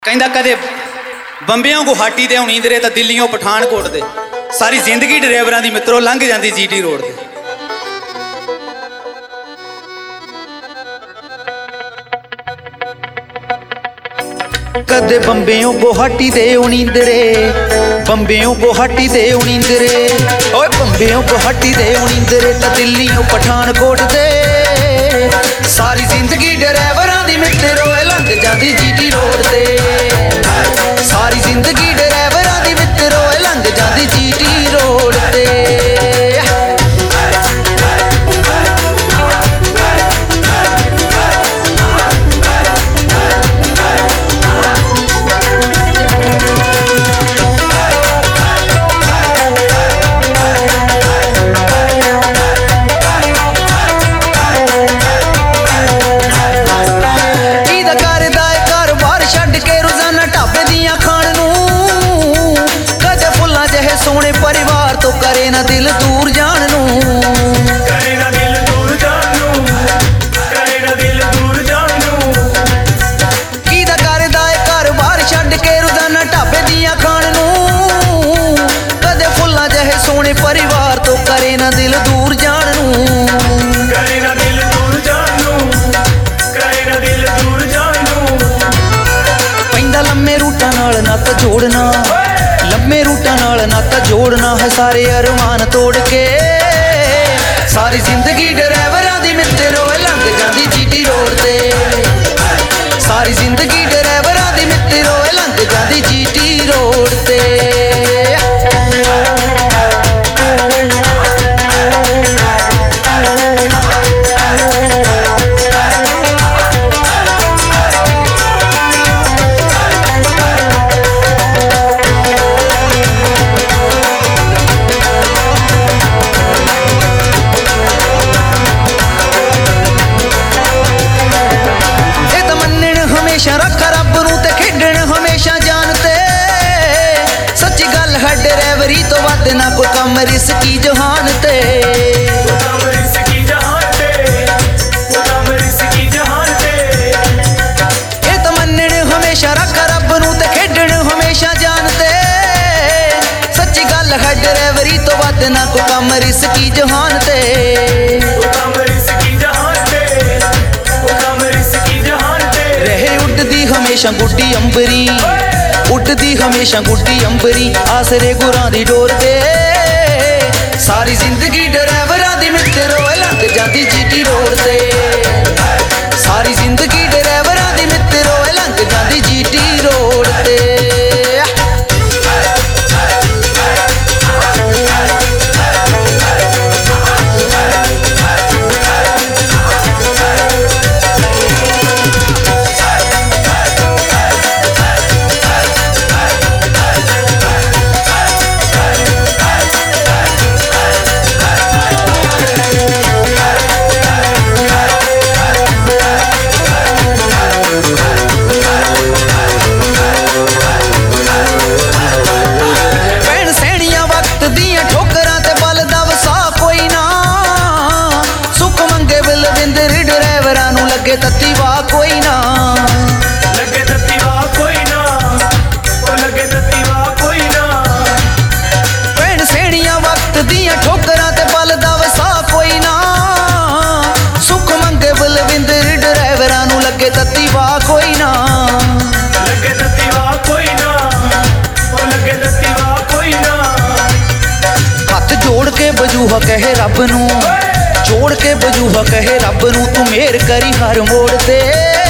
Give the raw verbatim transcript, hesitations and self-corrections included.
ਕਹਿੰਦਾ ਕਦੇ ਬੰਬਿਆਂ ਗੁਹਾਟੀ ਤੇ ਹੁਣੀ ਦਰੇ ਤਾਂ ਦਿੱਲੀੋਂ ਪਠਾਨਕੋਟ ਦੇ ਸਾਰੀ ਜ਼ਿੰਦਗੀ ਡਰਾਈਵਰਾਂ ਦੀ ਮਿੱਤਰੋ ਲੰਘ ਜਾਂਦੀ ਜੀਟੀ ਰੋਡ ਤੇ। ਕਦੇ ਬੰਬਿਓਂ ਗੁਹਾਟੀ ਦੇ ਉਣੀਂਦਰੇ ਬੰਬਿਓਂ ਗੁਹਾਟੀ ਦੇ ਉਣੀਂਦਰੇ ਓਏ ਬੰਬਿਓਂ ਗੁਹਾਟੀ ਦੇ ਉਣੀਂਦਰੇ ਤਾਂ ਦਿੱਲੀੋਂ ਪਠਾਨਕੋਟ ਦੇ ਸਾਰੀ ਜ਼ਿੰਦਗੀ ਡਰਾਈਵਰਾਂ ਦੀ ਮਿੱਤਰੋ ਲੰਘ ਜਾਂਦੀ ਜੀਟੀ ਰੋਡ ਤੇ। ਸਾਰੀ ਜ਼ਿੰਦਗੀ ਡਰਾਈਵਰਾਂ ਦੀ ਮਿੱਤਰੋ ਲੰਘ ਜਾਂਦੀ ਜੀਟੀ ਰੋਡ ਤੇ। ਸੋਹਣੇ ਪਰਿਵਾਰ ਤੋਂ ਕਰੇ ਨਾ ਦਿਲ ਦੂਰ ਜਾਣ ਨੂੰ, ਕਰੇ ਨਾ ਦਿਲ ਦੂਰ ਜਾਣ ਨੂੰ, ਕਰੇ ਨਾ ਦਿਲ ਦੂਰ ਜਾਣ ਨੂੰ। ਕਿਹਦਾ ਕਰਦਾ ਏ ਘਰ-ਬਾਰ ਛੱਡ ਕੇ ਰੋਜ਼ਾਨਾ ਢਾਬੇ ਦੀਆਂ ਖਾਣ ਨੂੰ। ਕਦੇ ਫੁੱਲਾਂ ਜਿਹੇ ਸੋਹਣੇ ਪਰਿਵਾਰ ਤੋਂ ਕਰੇ ਨਾ ਦਿਲ ਦੂਰ ਜਾਣ ਨੂੰ, ਕਰੇ ਨਾ ਦਿਲ ਦੂਰ ਜਾਣ ਨੂੰ, ਕਰੇ ਨਾ ਦਿਲ ਦੂਰ ਜਾਣ ਨੂੰ। ਪੈਂਦਾ ਲੰਮੇ ਰੂਟਾਂ ਨਾਲ ਨੱਤ ਜੋੜਨਾ, ਲੰਮੇ ਰੂਟਾਂ ਨਾਲ ਨਾਤਾ ਜੋੜਨਾ ਹੈ ਸਾਰੇ ਅਰਮਾਨ ਤੋੜ ਕੇ। ਸਾਰੀ ਜ਼ਿੰਦਗੀ ਡਰਾਈਵਰਾਂ ਦੀ ਮਿੱਤਰੋ ਲੰਘ ਜਾਂਦੀ ਜੀਟੀ ਰੋਡ ਤੇ। ਸਾਰੀ ਜ਼ਿੰਦਗੀ ਡਰਾਈਵਰਾਂ ਦੀ ਮਿੱਤਰੋ ਲੰਘ ਜਾਂਦੀ ਜੀਟੀ ਰੋਡ ਤੇ। ਹਮੇਸ਼ਾ ਰੱਖ ਰੱਬ ਨੂੰ ਤੇ ਖੇਡਣ ਹਮੇਸ਼ਾ ਜਾਨ ਤੇ। ਸੱਚੀ ਗੱਲ ਹੈ ਡਰਾਈਵਰੀ ਤੋਂ ਵੱਧ ਨਾ ਕੋਈ ਕੰਮ ਰਿਸਕੀ ਜਹਾਨ ਤੇ। ਕੰਮ ਰਿਸਕੀ ਜਹਾਨ ਤੇ, ਕੰਮ ਰਿਸਕੀ ਜਹਾਨ ਤੇ। ਇਹ ਤਾਂ ਮੰਨਣ ਹਮੇਸ਼ਾ ਰੱਖ ਰੱਬ ਨੂੰ ਤੇ ਖੇਡਣ ਹਮੇਸ਼ਾ ਜਾਨ ਤੇ। ਸੱਚੀ ਗੱਲ ਹੈ ਡਰਾਈਵਰੀ ਤੋਂ ਵੱਧ ਨਾ ਕੋਈ ਕੰਮ ਰਿਸਕੀ ਜਹਾਨ ਤੇ। ਕੰਮ ਰਿਸਕੀ ਜਹਾਨ ਤੇ, ਕੰਮ ਰਿਸਕੀ ਜਹਾਨ ਤੇ। ਰਹੇ ਉੱਡਦੀ ਹਮੇਸ਼ਾ ਗੁੱਡੀ ਅੰਬਰੀ, ਉੱਡਦੀ ਹਮੇਸ਼ਾ ਗੁੱਡੀ ਅੰਬਰੀ ਆਸਰੇ ਗੁਰਾਂ ਦੀ ਡੋਰ ਤੇ। ਸਾਰੀ ਜ਼ਿੰਦਗੀ ਡਰਾਈਵਰਾਂ ਦੀ ਮਿੱਤਰੋ ਲੰਘ ਜਾਂਦੀ ਜੀਟੀ ਰੋਡ ਤੇ। ਸਾਰੀ ਜ਼ਿੰਦਗੀ ਡਰਾਈਵਰਾਂ ਦੀ ਮਿੱਤਰੋ ਲੰਘ ਜਾਂਦੀ ਜੀਟੀ ਰੋਡ ਤੇ। ਲੱਗੇ ਤੱਤੀ ਵਾਹ ਕੋਈ ਨਾ, ਲੱਗੇ ਤੱਤੀ ਵਾਹ ਕੋਈ ਨਾ, ਉਹ ਲੱਗੇ ਤੱਤੀ ਵਾਹ ਕੋਈ ਨਾ। ਭੈਣ ਸੇੜੀਆਂ ਵਕਤ ਦੀਆਂ ਠੋਕਰਾਂ ਤੇ ਬਲਦਾ ਵਸਾ ਕੋਈ ਨਾ। ਸੁੱਖ ਮੰਗੇ ਬਲਵਿੰਦਰ ਡਰਾਈਵਰਾਂ ਨੂੰ ਲੱਗੇ ਤੱਤੀ ਵਾਹ ਕੋਈ ਨਾ, ਲੱਗੇ ਤੱਤੀ ਵਾਹ ਕੋਈ ਨਾ, ਉਹ ਲੱਗੇ ਤੱਤੀ ਵਾਹ ਕੋਈ ਨਾ। ਹੱਥ ਜੋੜ ਕੇ ਬਜੂਹਾ ਕਹੇ ਰੱਬ ਨੂੰ, ਜੋੜ ਕੇ ਬਜੂਹਾ ਕਹੇ ਰੱਬ ਨੂੰ ਤੂੰ ਮਿਹਰ ਕਰੀ ਹਰ ਮੋੜ ਤੇ।